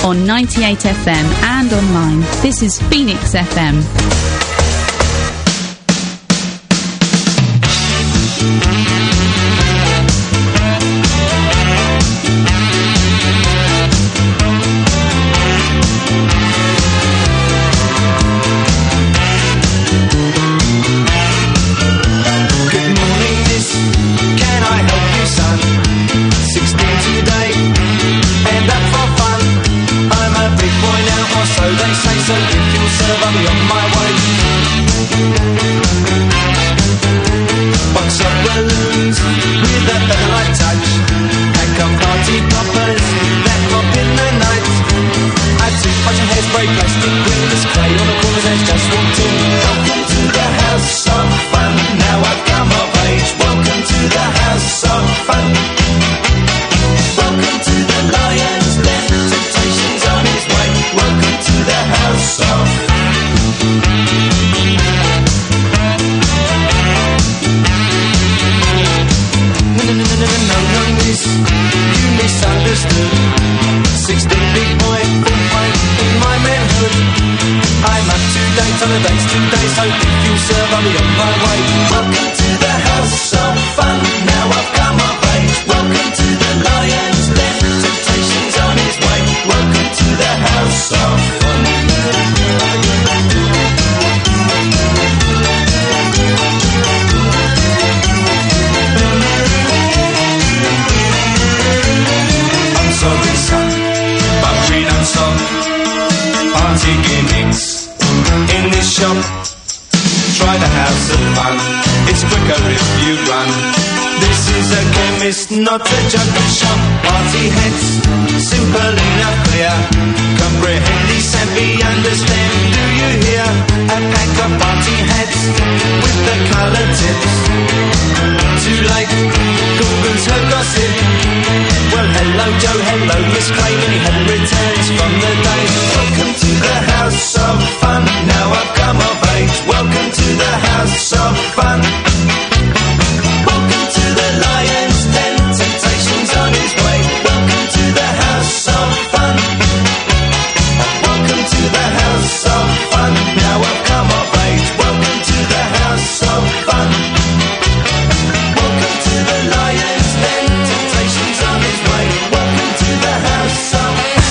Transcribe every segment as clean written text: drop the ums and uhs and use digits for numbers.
on 98 FM and online. This is Phoenix FM. Not a jungle shop, party heads, simple enough, clear. Comprehend, listen, be, understand, do you hear? A pack of party heads with the colour tips. Too late, Google's her gossip. Well, hello Joe, hello Miss Clay, when he hadn't returns from the day. Welcome to the house of fun, now I've come of age. Welcome to the house of fun. Welcome to the Lion's Den. On his way. Welcome to the house of fun. Welcome to the house of fun. Now I've come of age. Welcome to the house of fun. Welcome to the Lion's Den. Temptations on his way. Welcome to the house of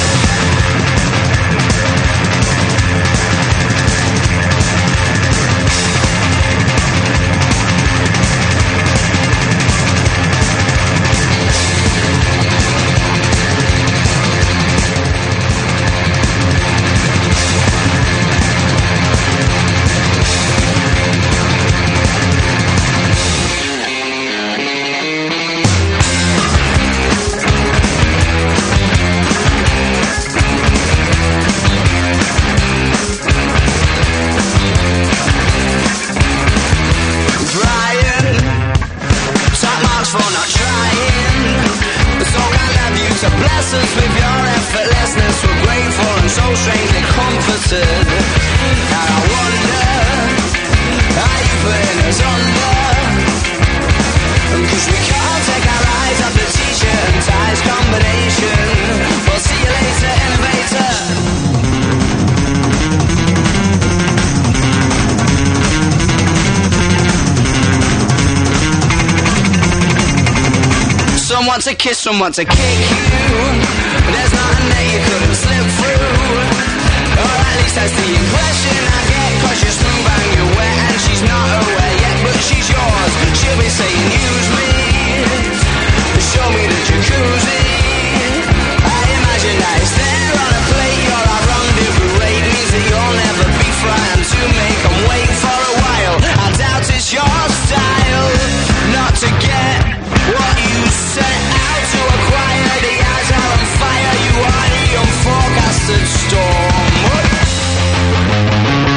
to kiss, someone to kick you. There's nothing that you couldn't slip through. Or at least that's the impression I get. Cause you're smooth and you're wet and she's not aware yet, but she's yours. She'll be saying use me, show me the jacuzzi. I imagine that it's there on a plate. Or our rendezvous rate means that you'll never be frightened to make them wait for a while. I doubt it's your style not to get what you set out to acquire. The eyes are on fire, you are the unforecasted storm.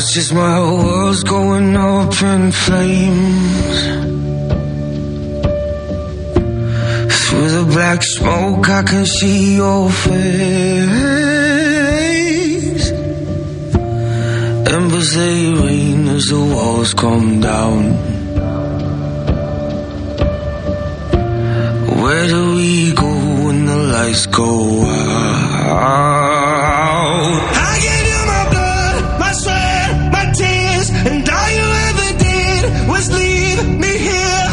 Watch as my world's going up in flames. Through the black smoke I can see your face. Embers they rain as the walls come down. Where do we go when the lights go out? I gave you my blood, my sweat, my tears, and all you ever did was leave me here.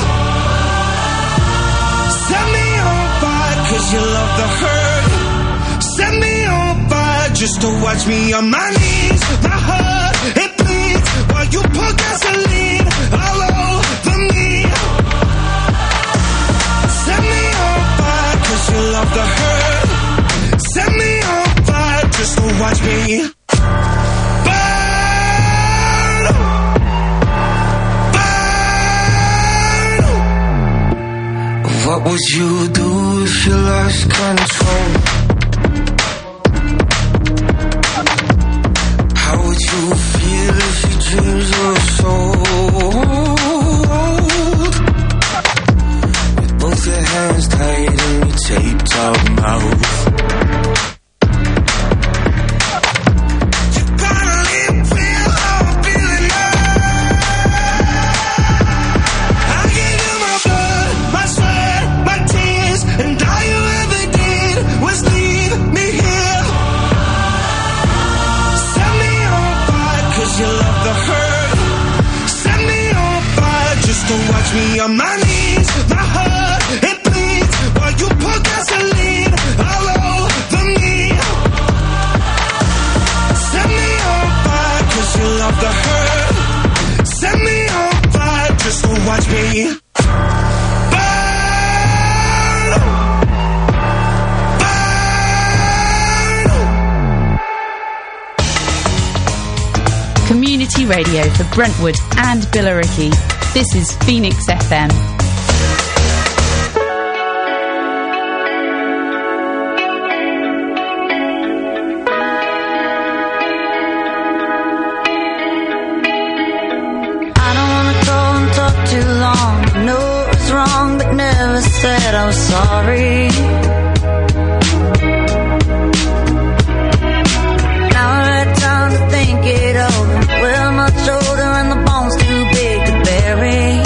Set me on fire cause you love the hurt. Set me on fire just to watch me on my knees. My heart, it bleeds while you pour gasoline all over me. Set me on fire cause you love the hurt. Set me on fire just to watch me burn. Burn. What would you do if you lost control? How would you feel if your dreams were sold? With both your hands tied and your taped up mouth. Watch me on my knees, my heart, it bleeds while you pour gasoline all over me. Set me on fire cause you love the hurt. Set me on fire just to watch me burn. Burn. Community radio for Brentwood and Billericay. This is Phoenix FM. I don't wanna go and talk too long. I know it was wrong, but never said I was sorry. Now I had time to think it over. Well, much older and the bones too big to bury.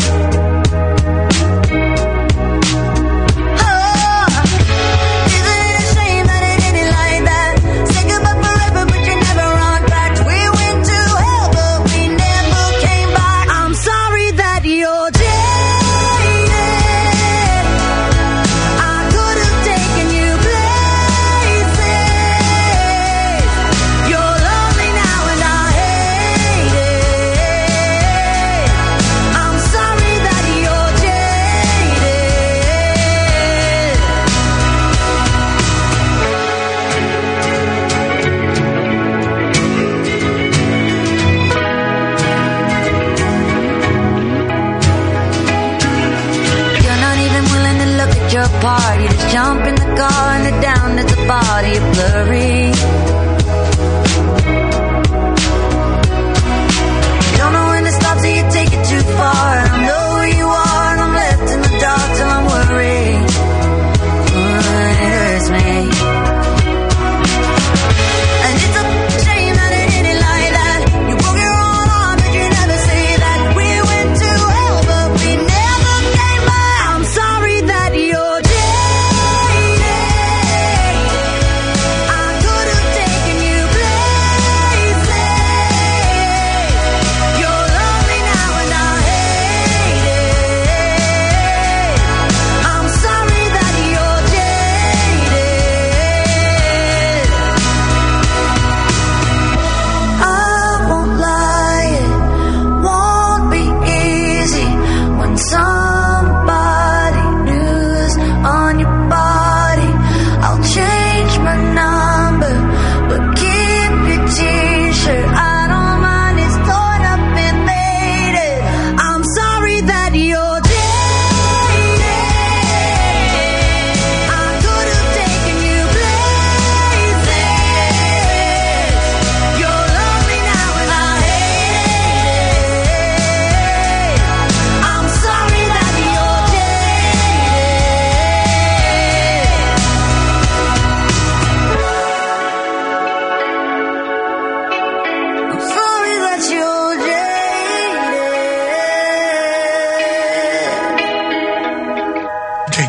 You just jump in the car and head down to the body of blurry. Don't know when to stop till you take it too far. I don't know where you are and I'm left in the dark till I'm worried. It hurts me. And it's a shame that it ended like that. You broke your own arm but you never say that. We went to hell but we never came back. I'm sorry that you're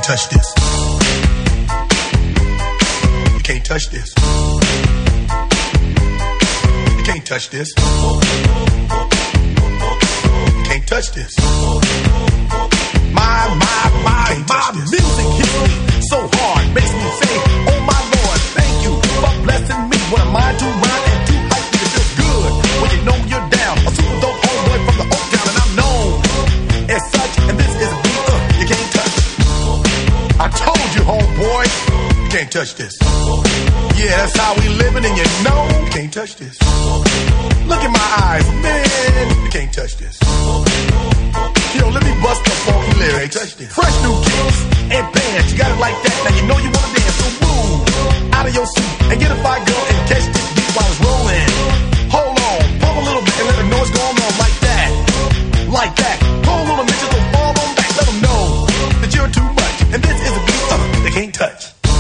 can't touch this. You can't touch this. You can't touch this. You can't touch this. My music hits me so hard, makes me say, oh my Lord, thank you for blessing me. What am I to rhyme and too hype to feel good when you know you're down? A super dope homeboy from the Oak Town, and I'm known as such. And this is a beat you can't touch. I told you, homeboy, you can't touch this. Yeah, that's how we living, and you know you can't touch this. Look in my eyes, man, you can't touch this. Yo, let me bust the funky lyrics. Fresh new kicks and bands, you got it like that. Now you know you wanna dance, so move out of your seat and get a fire girl and catch this beat while it's rolling. Hold on, pump a little bit and let them know what's going on like that. Like that. Pull a little bitches and fall on back. Let them know that you're too much. And this is a beat they can't touch.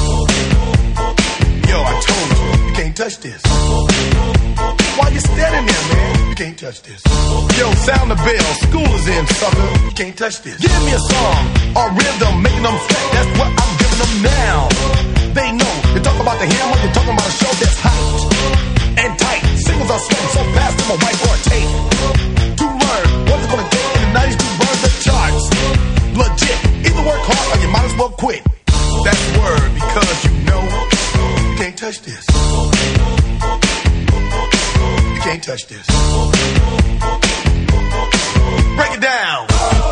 Yo, I told you, you can't touch this. Why you standing there, man? You can't touch this. Yo, sound the bell. School is in, sucker. You can't touch this. Give me a song or rhythm, making them sweat. That's what I'm giving them now. They know. You talk about the hammer, you're talking about a show that's hyped and tight. Singles are sweating so fast, I'm a white or a tape. To learn what it's gonna take in the 90s to burn the charts. Legit. Either work hard or you might as well quit. That's word, because you know you can't touch this. You can't touch this. Break it down.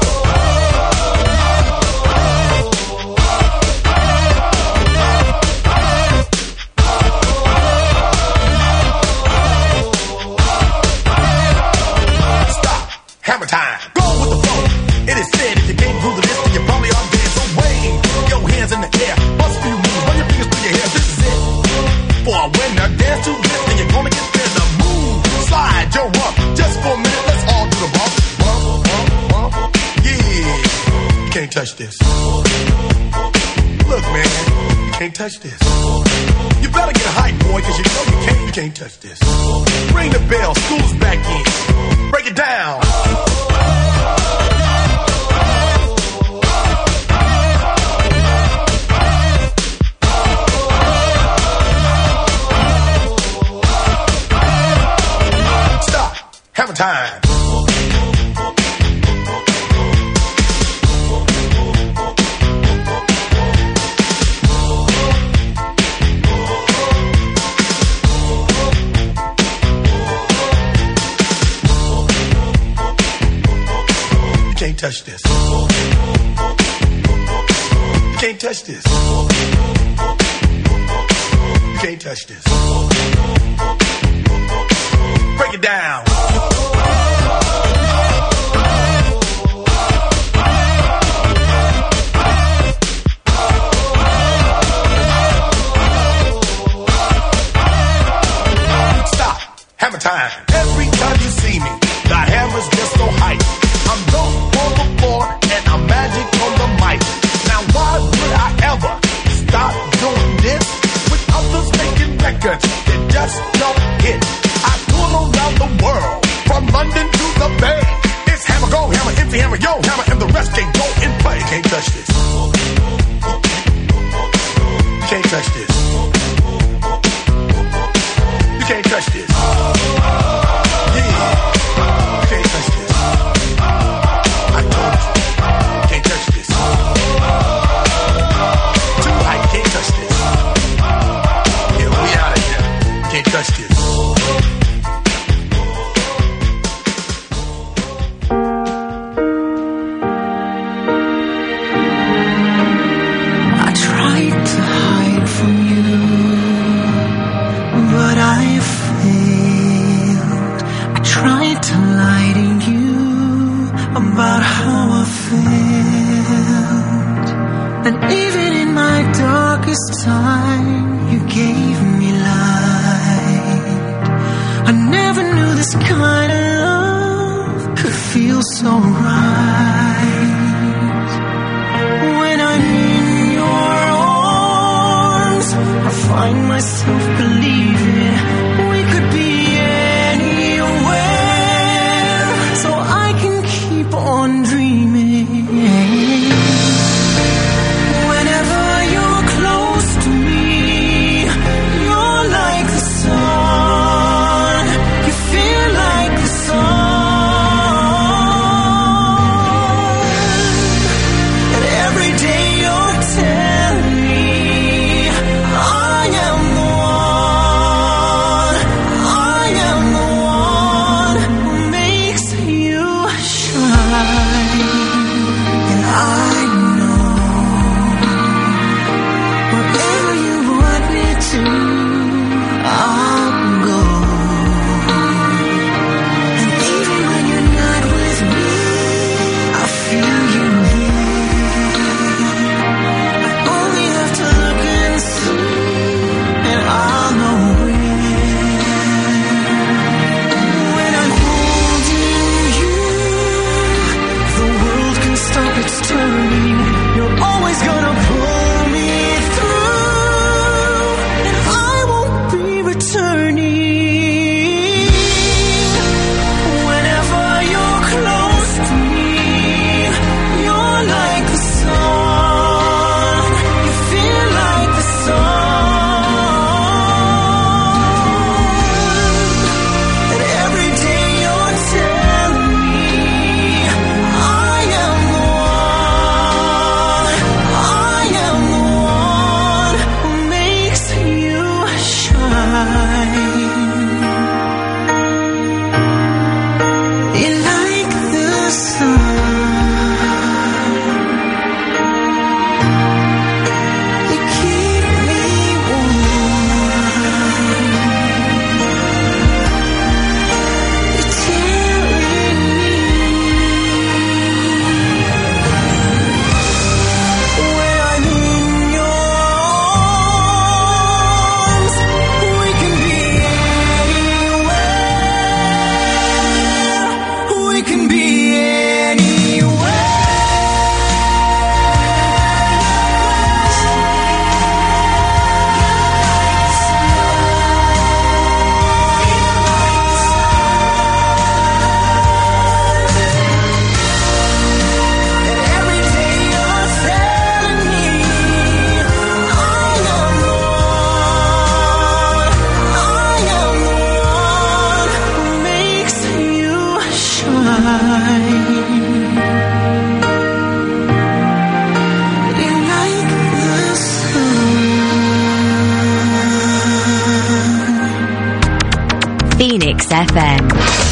Stop. Hammer time. Go with the flow. It is said if you can't groove the this, then you probably are dead. So wave your hands in the air. Bust a few moves. Run your fingers through your hair. This is it. For a winner, dance to this, and you're gonna get there. The move. Slide your rump. Just for a minute, let's all do the bump. Bump, bump, bump. Yeah. You can't touch this. Look, man. You can't touch this. You better get hype, boy, cause you know you can't touch this. Ring the bell. School's back in. Break it down. Hammer time. You can't touch this. You can't touch this. You can't touch this. Break it down. Stop. Hammer time. Every time you see me, the hammer's just so hype. I'm dope on the floor and I'm magic on the mic. Now why would I ever stop doing this with others making records that just don't hit? I tour around the world, from London to the Bay. It's hammer, go hammer, empty hammer, yo hammer, and the rest can go and play. You can't touch this. You can't touch this. You can't touch this. Yeah. You can't touch this. I told you. You can't touch this. Too high, you can't touch this. Yeah, we out of here. You can't touch this. About how I felt, and even in my darkest time, you gave me light. I never knew this kind of love could feel so right. When I'm in your arms, I find myself believing we could be anywhere, so I can keep on dreaming. Phoenix FM.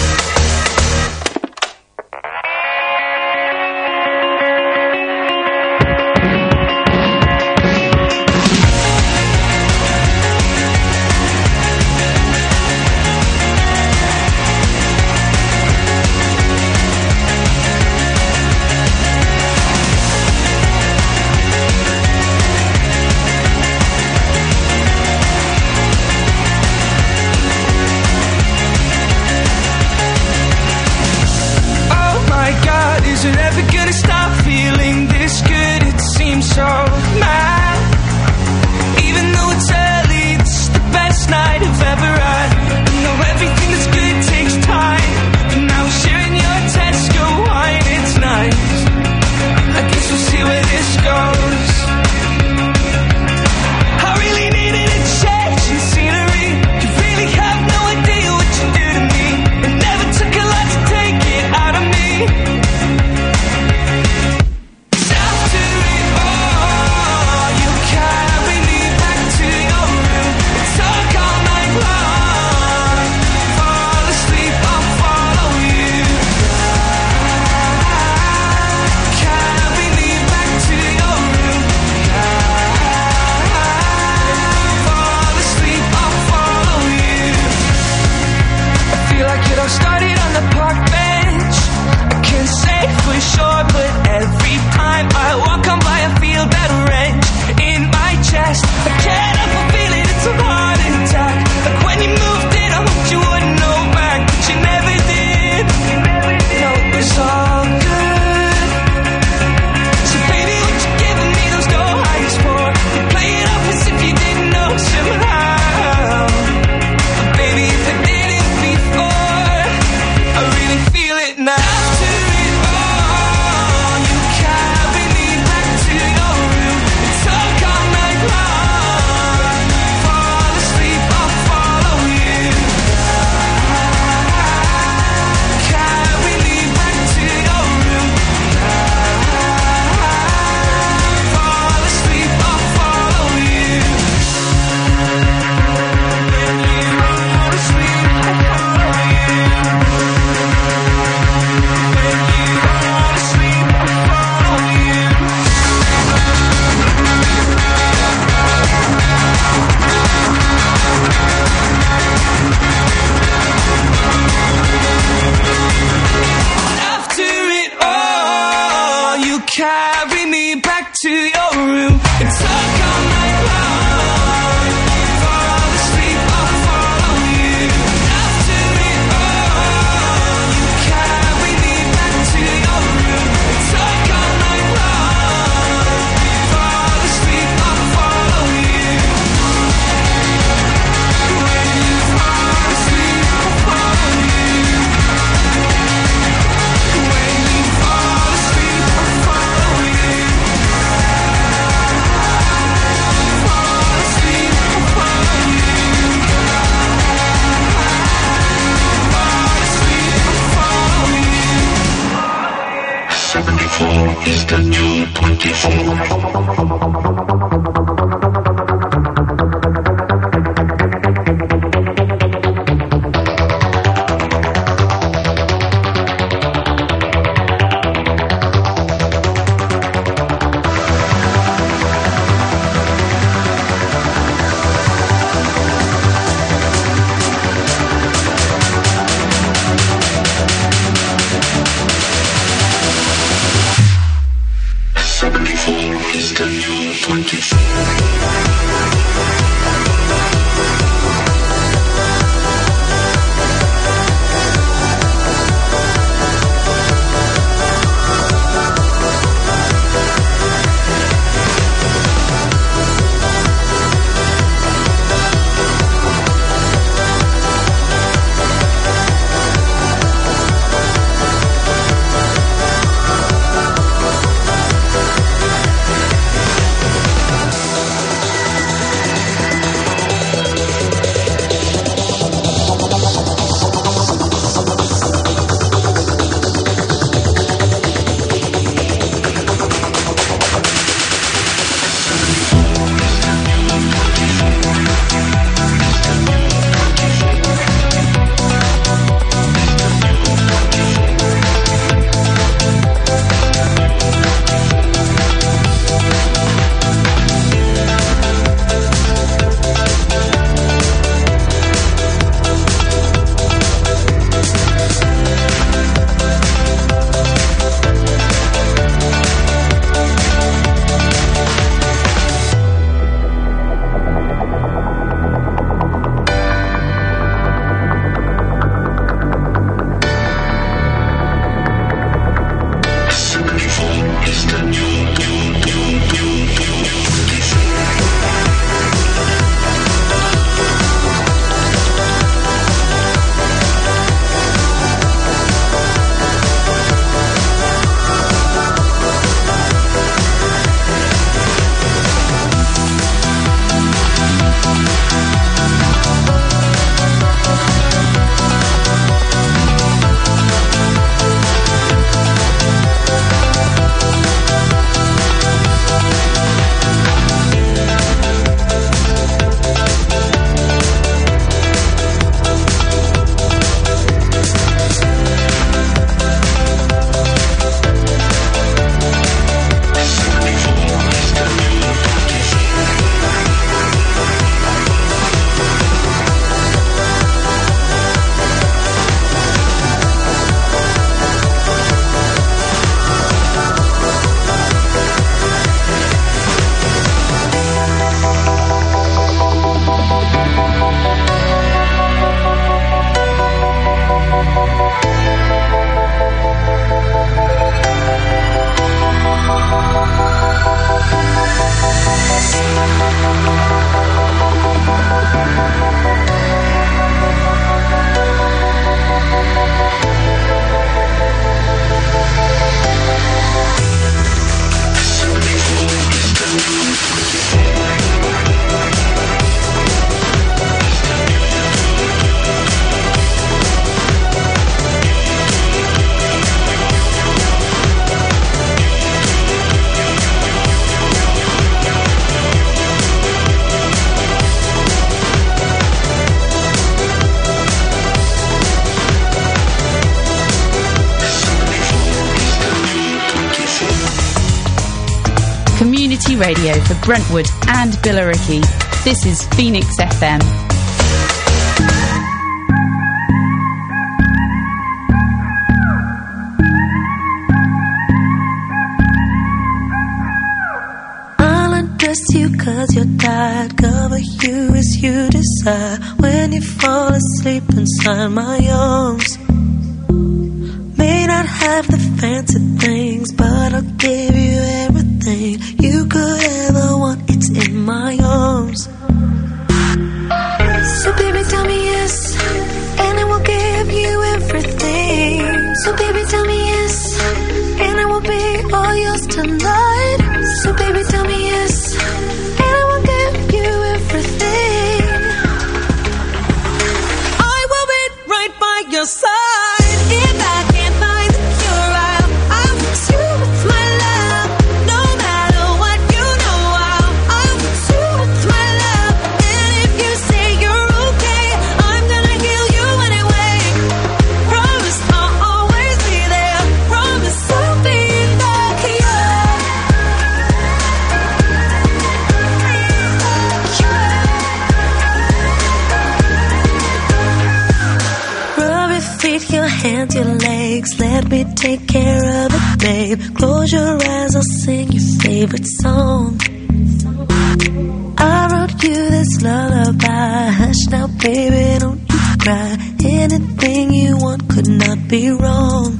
is the new 24. community radio for Brentwood and Billericay. This is Phoenix FM. I'll undress you 'cause you're tired, cover you as you desire. When you fall asleep inside my arms, may not have the fancy things, but I'll give you everything you could ever want. It's in my arms. So baby, tell me yes, and I will give you everything. So baby, tell me yes, and I will be all yours tonight. So baby, tell me yes, and I will give you everything. I will be right by your side. If I can't find the cure, I'll fix you with my love. No matter what, you know I'll fix you with my love. And if you say you're okay, I'm gonna heal you anyway. Promise I'll always be there. Promise I'll be the cure. Rub your feet, your hands, your legs. Let me take care of it, babe. Close your eyes, I'll sing your favorite song. I wrote you this lullaby. Hush now, baby, don't you cry. Anything you want could not be wrong.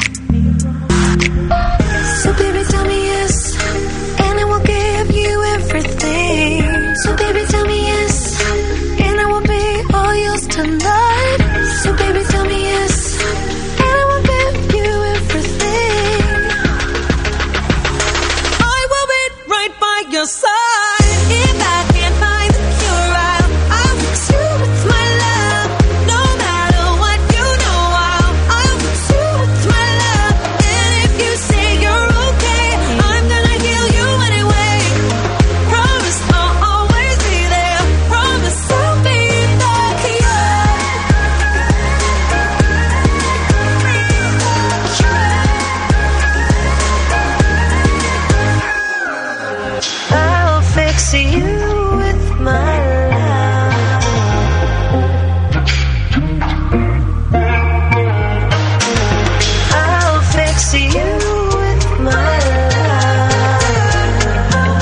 So baby, tell me yes, and I will give you everything. So baby, tell me yes, and I will be all yours tonight. So baby, tell me yes, and I will give you everything. I will be right by your side. If I can't find the cure, I'll fix you with my love. No matter what, you know I'll fix you with my love. And if you say you're okay, I'm gonna heal you anyway. Promise I'll always be there. Promise I'll be the cure. I'll fix you with my love. I'll fix you with my love.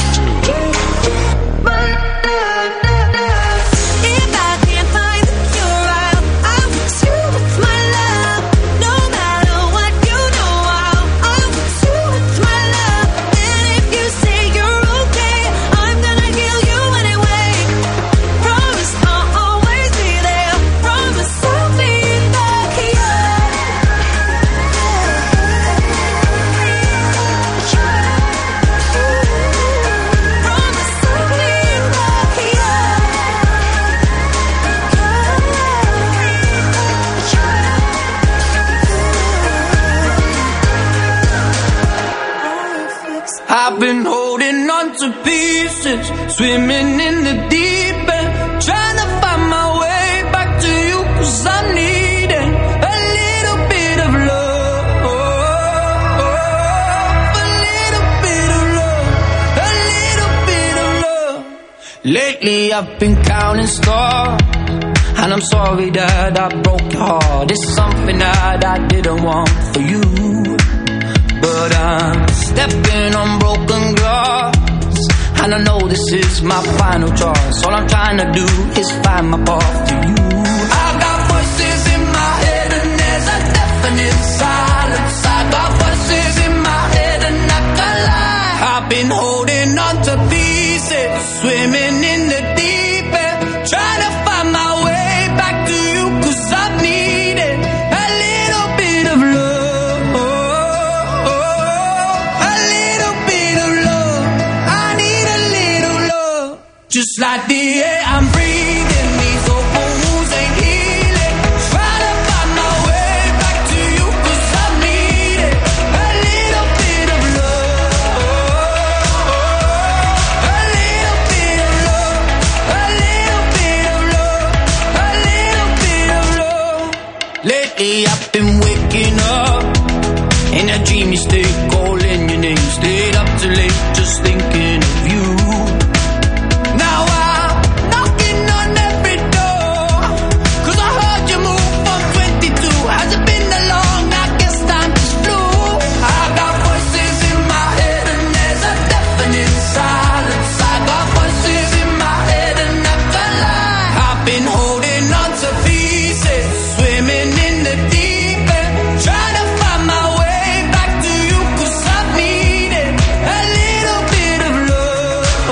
If I can't find the cure, I'll fix you with my love. No matter what, you know I'll fix you with my love. And if you say you're okay, I'm gonna heal you anyway. Promise I'll always be there. Promise I'll be the cure. Promise I'll be I've been holding on to pieces, swimming in the deep end, trying to find my way back to you, 'cause I'm needing a little bit of love, a little bit of love, a little bit of love. Lately I've been counting stars, and I'm sorry that I broke your heart. It's something that I didn't want for you, but I'm stepping on broken glass, and I know this is my final choice. All I'm trying to do is find my path to you. I got voices in my head and there's a definite silence. I got voices in my head and I can't lie. I've been holding on to pieces, swimming in the deep end, trying to find my way back to you, 'cause I've needed a little bit of love, a little bit of love. I need a little love, just like the air I'm breathing. These open wounds ain't healing. Try to find my way back to you, 'cause I need it. A little bit of love, a little bit of love, a little bit of love, a little bit of love. Lately I've been waking up In a dream you stay calling your name. Stayed up too late just thinking of you. Now I'm knocking on every door, 'cause I heard you move from 22. Has it been that long? I guess time just flew. I got voices in my head and there's a deafening silence. I got voices in my head and I can't lie. I've been holding on to pieces, swimming in the deep end, trying to find my way back to you, 'cause I've needed a little bit of love,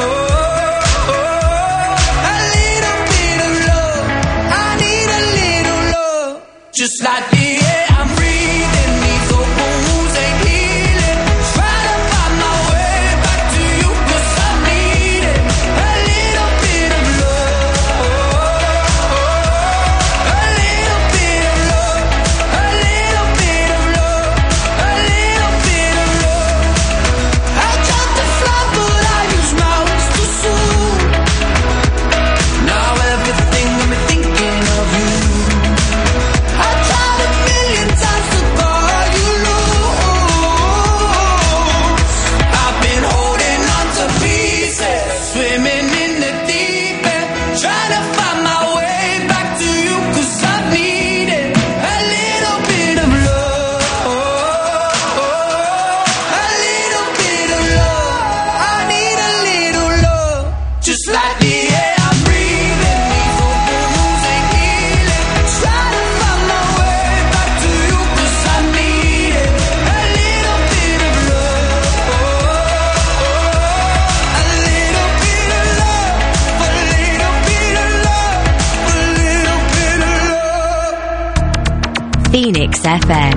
a little bit of love. I need a little love, just like the air I'm breathing. These open wounds ain't healing. Trying to find my way back to you, 'cause I need it. A little bit of love, a little bit of love, a little bit of love, a little bit of love. I tried to fly but I used my wings too soon. Now everything got me thinking of you. I tried a million times to call you loose. I've been holding on to pieces, swimming in the deep end, trying to find my way back to you, 'cause I needed a little bit of love, a little bit of love. I need a little love, just like the air I'm breathing. These open wounds ain't healing. Try to find my way back to you, 'cause I need it. A little bit of love, a little bit of love, a little bit of love, a little bit of love. Phoenix FM.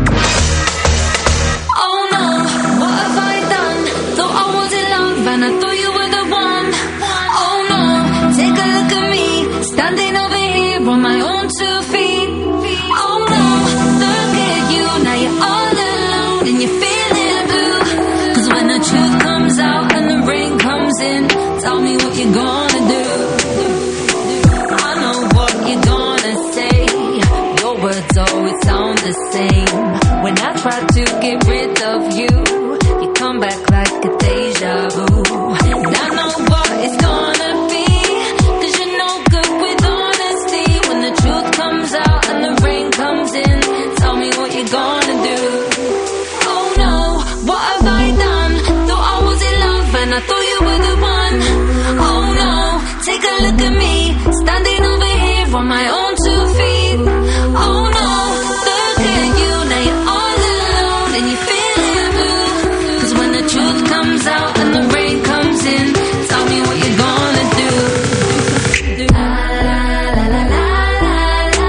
Oh no, what have I done? Thought I was in love and I thought you were the one. Oh no, take a look at me, standing over here on my own 2 feet. Oh no, look at you, now you're all alone and you're feeling blue. 'Cause when the truth comes out and the rain comes in, tell me what you're gonna do. I know what you're gonna say, your words always sound the same. When I try to get rid of you, you come back like a deja vu. And I know what it's gonna be, 'cause you're no good with honesty. When the truth comes out and the rain comes in, tell me what you're gonna do. Oh no, what have I done? Thought I was in love and I thought you were the one. Oh no, take a look at me, standing over here on my own 2 feet. Oh no, look at you, now you're all alone and you're feeling blue. 'Cause when the truth comes out and the rain comes in, tell me what you're gonna do. La la la la la la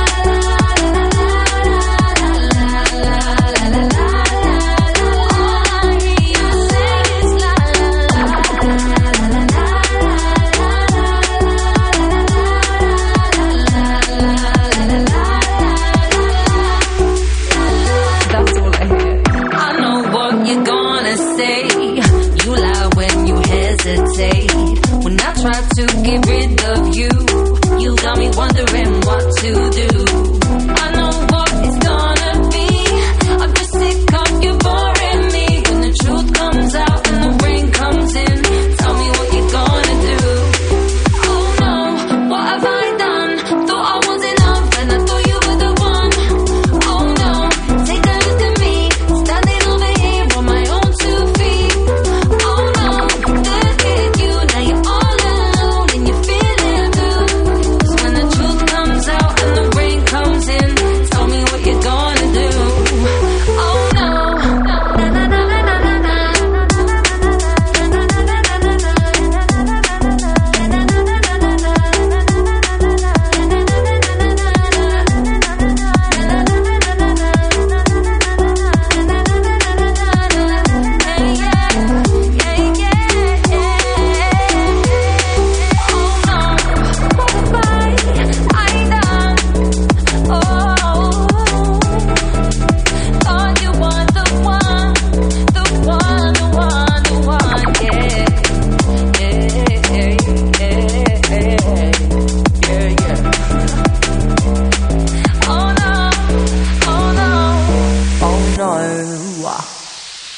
la la la. All I hear you say is la la la la la la la la la la la la.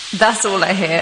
That's all I hear.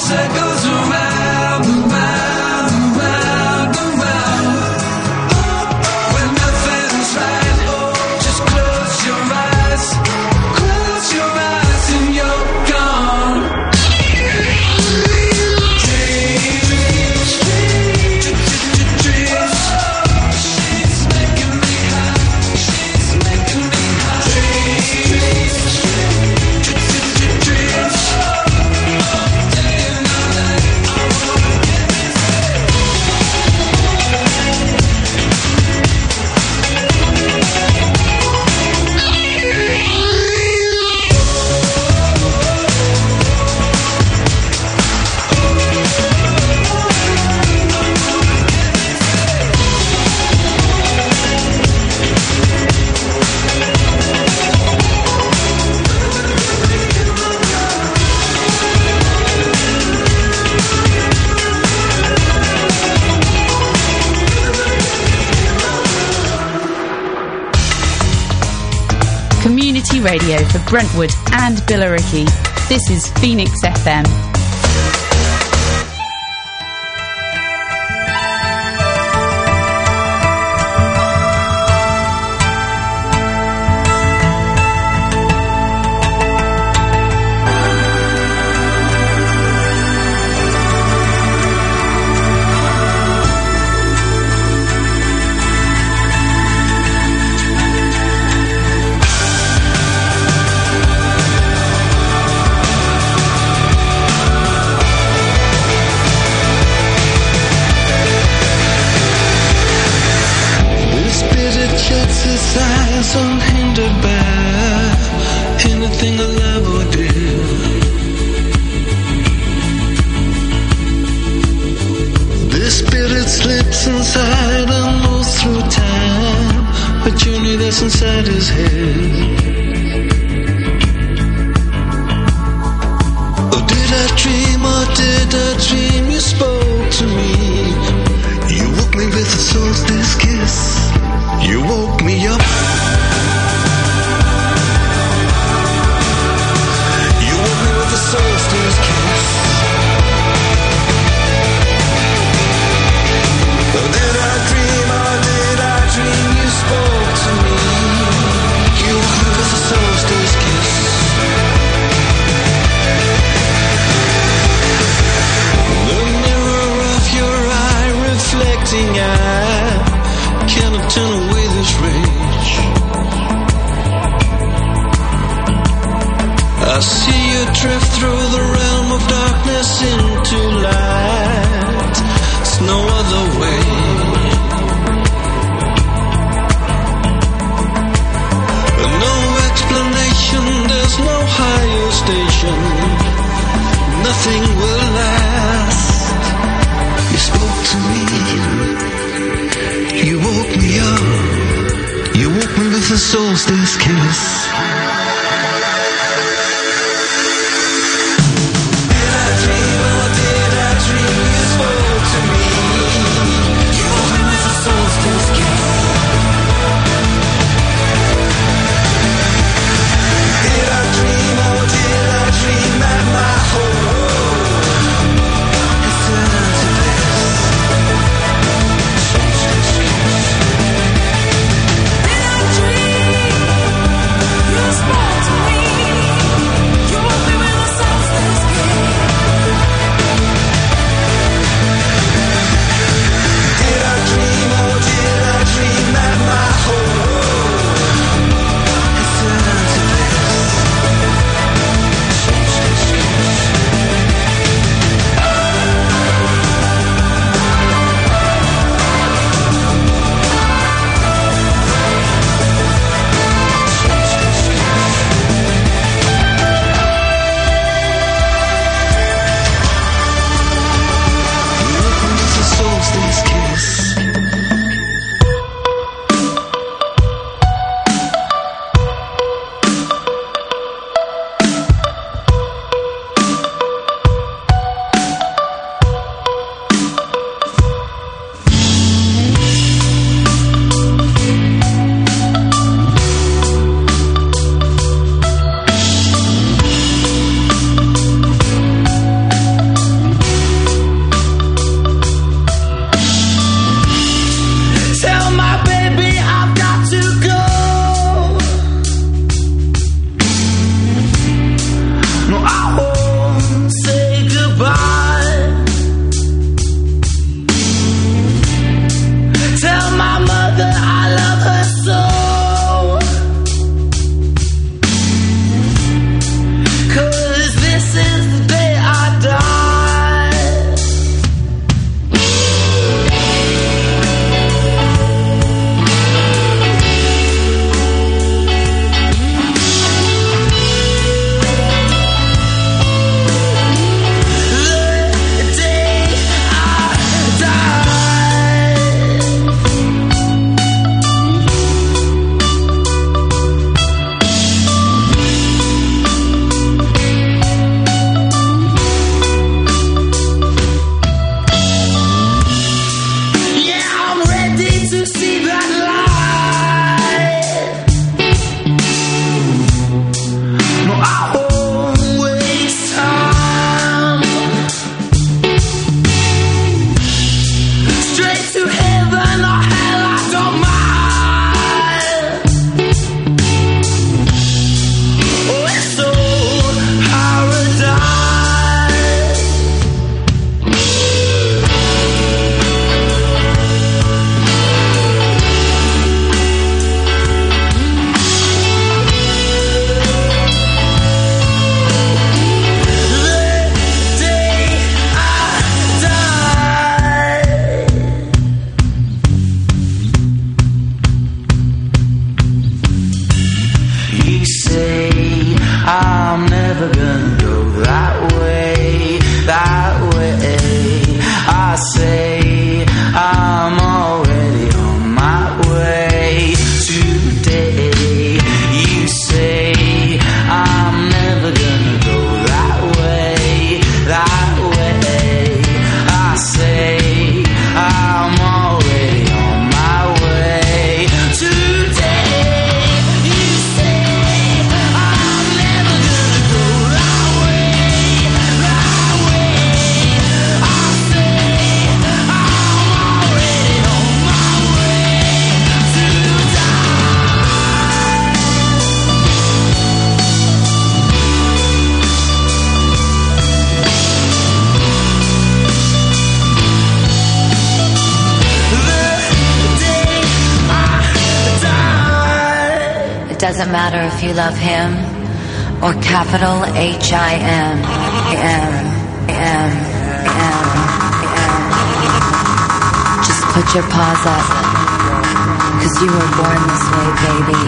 circles around and round and round and round. When nothing's right, just close your eyes. Close your eyes and you're gone. Dreams, dreams. She's making me high. She's making me high. Dreams, dreams. Day and night, I wanna get this. Community radio for Brentwood and Billericay. This is Phoenix FM. The spirit shuts its eyes unhindered by anything I'll ever do. The spirit slips inside and moves through time, a journey that's inside his head. Oh, did I dream or did I dream you spoke to me? You woke me with a solstice kiss. You woke me up. You woke me with a solstice kiss. Oh, did I dream or did I dream you spoke to me? You woke me with a solstice kiss. The mirror of your eye reflecting eye cannot turn away this rage. I see you drift through the realm of darkness into light. There's no other way. No explanation, there's no higher station. Nothing will last. You spoke to me. You woke me up. You woke me with a solstice kiss. Did I dream or did I dream you spoke to me? You woke me with a solstice kiss. Did I dream or did I dream that my whole world has turned to this? Solstice kiss. Did I dream never gonna go that way, that way. I say I'm already on my way today. You say I'm never gonna go that way, that way. I say I'm already on my way today. You say I'm never gonna go that way, that way. I say I'm already on my way today. It doesn't matter if you love him or capital H-I-M. Just put your paws up, 'cause you were born this way, baby.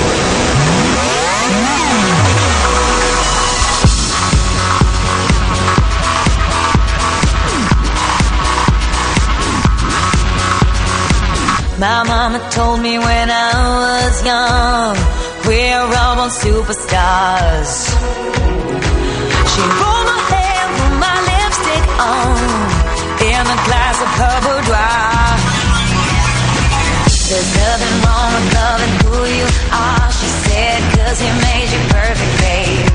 My mama told me when I was young, we're all born superstars. She rolled my hair, put my lipstick on, in a glass of her boudoir. There's nothing wrong with loving who you are, she said, 'cause he made you perfect, babe.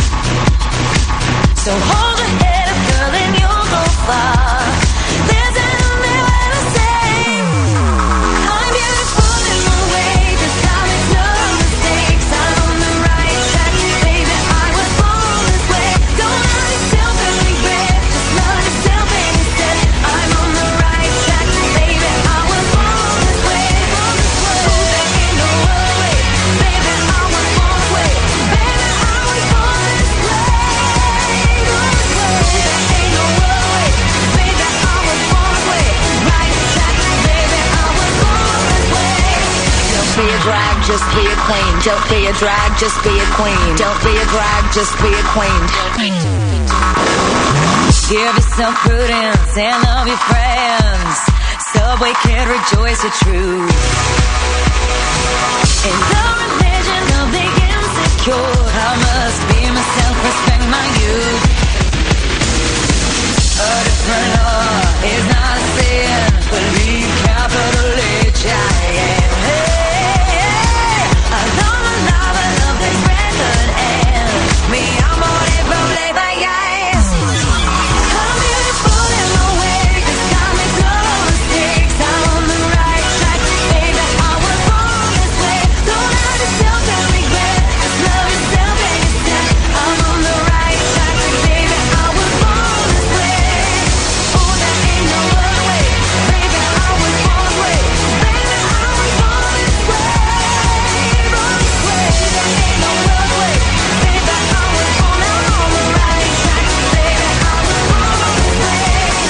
So hold your head up, girl, and you'll go far. Listen to me when I say I'm beautiful in my way, 'cause I make no mistakes. I'm on the right track, baby, I was born this way. Don't hurt yourself and regret, just love yourself instead. I'm on the right track, baby, I was born this way. Oh, there ain't no other way, baby, I was born this way. Baby, I was born this way. There ain't no other way, baby, I was born this way. Right track, baby, I was born this way. Don't be a drag, just be a queen. Don't be a drag, just be a queen. Don't be a drag, just be a queen. Give yourself prudence and love your friends. Subway can rejoice the truth. In the religion of the insecure, I must be myself, respect my youth. A different law is not a sin. Believe capital H-I-M. Hey, I love my love, I love this record and me, I'm on it from late by eyes. I'm beautiful in my way, 'cause I make no mistakes. I'm on the right track, baby, I was born this way. Don't hurt yourself and regret, just love yourself instead. I'm on the right track, baby, I was born this way. Oh, there ain't no other way, baby, I was born this way. Baby, I was born this way. Born this way. There ain't no other way, baby, I was born. I'm on the right track, baby, I was born this way.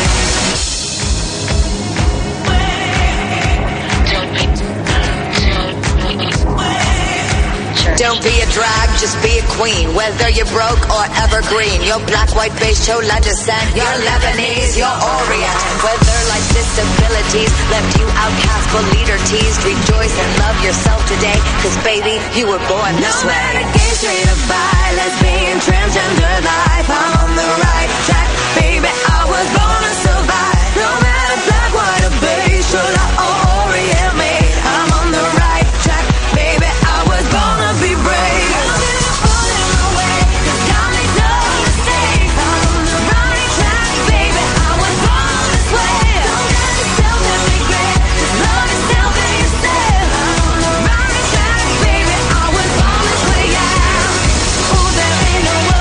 Don't be a drag, just be a queen. Whether you're broke or evergreen, you're black, white, beige, chola descent, you're Lebanese, you're Orient. Whether life's disabilities left you outcast but leader teased, rejoice and love yourself today, 'cause baby, you were born this No way. matter gay, straight or bi, lesbian, transgender life, I'm on the right track, baby, I was born to survive. No matter black, white or beige, chola or Orient me, I'm on the right track, baby, I was born to be brave. I'm beautiful in my way, 'cause I make no mistakes. I'm on the right track, baby, I was born this way. Don't hurt yourself and regret, just love yourself instead. I'm on the right track, baby, I was born this way, yeah. Oh, there ain't no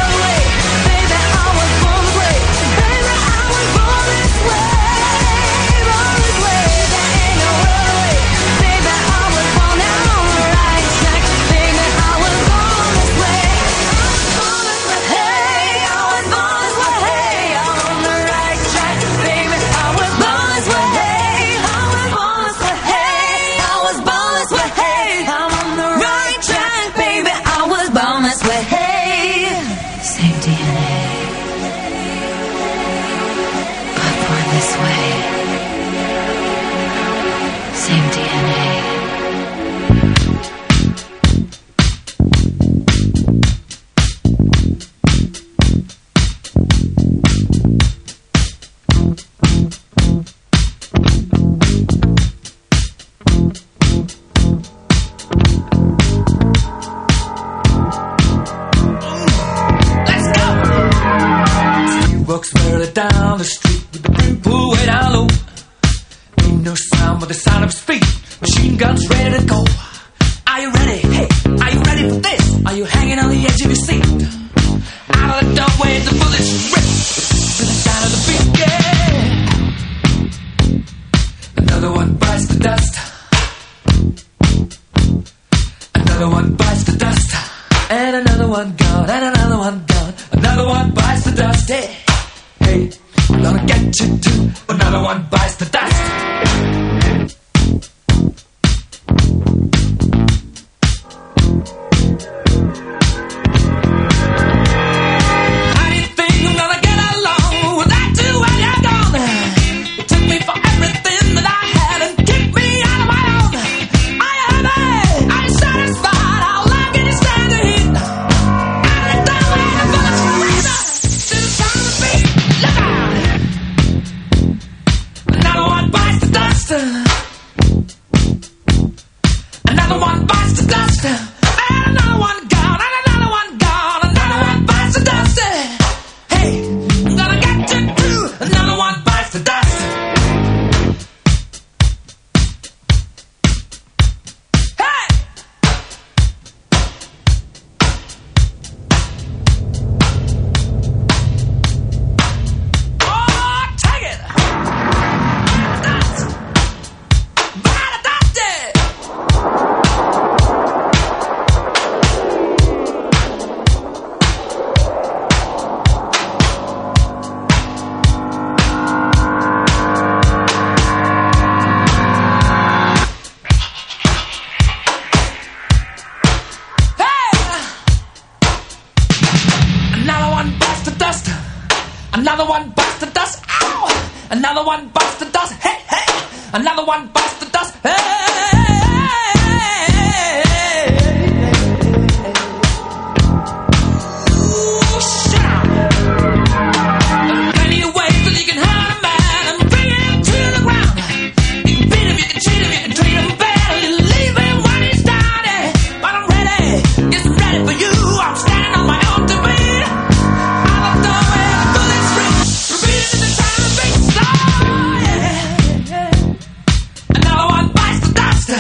Same DNA. But born this way. Same DNA. Walks further down the street with the brim pulled way down low. Ain't no sound but the sound of his feet. Machine guns ready to go. Are you ready? Hey, are you ready for this? Are you hanging on the edge of your seat? Out of the doorway, the bullets rip to the sound of the beat. Yeah. Another one bites the dust. Another one bites the dust. And another one gone. And another one gone. Another one bites the dust. Hey. Hey, I'm gonna get you too. Another one bites the dust. How do you think I'm gonna get along without you when you're gone? You took me for everything that I had and kicked me out of my own. Are you happy? Are you satisfied? How long can you stand the heat? Out of the doorway, the bullets rip to the sound of the beat. Look out! Another one bites the dust. Another one bites the dust. And another one gone. And another one gone. Another one bites the dust. Hey, I'm gonna get you too. Another one bites the dust. Hey! Oh, take it! Dust! By the dust, yeah! Hey! Another one bites the dust. Another one bites the dust. Ow! Another one bites the dust. Hey, hey! Another one bites the dust. Hey! Ooh, shut up! There are plenty of ways that you can hurt a man and bring him to the ground. You can beat him, you can cheat him, you can treat him bad, you leave him when he's down. But I'm ready, yes, I'm ready for you. I'm standing on my own to beat. Out of the doorway, the bullets rip, repeating the sound of the beat. Oh, yeah. Another one bites the dust.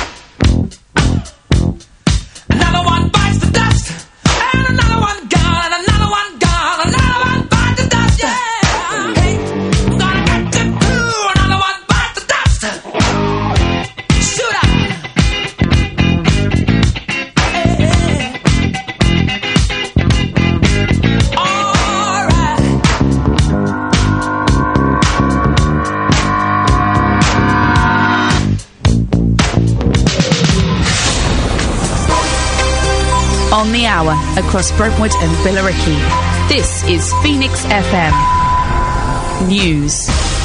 Another one bites the dust. And another one gone. And another one gone. Another one bites the dust. Yeah. Hey, I'm gonna get you too. Another one bites the dust. Shoot up. All right. On the hour across Brentwood and Billericay. This is Phoenix FM News.